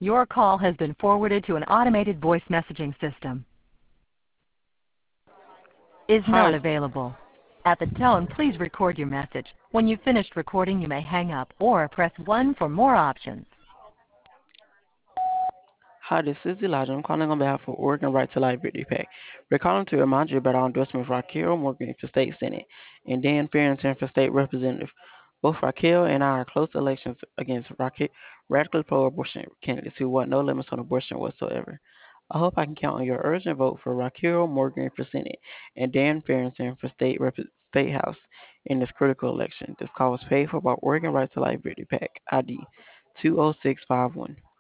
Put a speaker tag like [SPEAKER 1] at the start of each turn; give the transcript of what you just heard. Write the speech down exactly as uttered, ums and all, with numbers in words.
[SPEAKER 1] Your call has been forwarded to an automated voice messaging system. Is not
[SPEAKER 2] Hi.
[SPEAKER 1] available. At the tone, please record your message. When you've finished recording, you may hang up or press one for more options.
[SPEAKER 2] Hi, this is Elijah. I'm calling on behalf of Oregon Right to Life Victory PAC. We're calling to remind you about our endorsement for Raquel Morgan for State Senate and Dan Farrington for State Representative. Both Raquel and I are close elections against Raquel, radically pro-abortion candidates who want no limits on abortion whatsoever. I hope I can count on your urgent vote for Raquel Morgan for Senate and Dan Farrington for State Rep- State House in this critical election. This call was paid for by Oregon Right to Life Victory PAC, I D two oh six five one.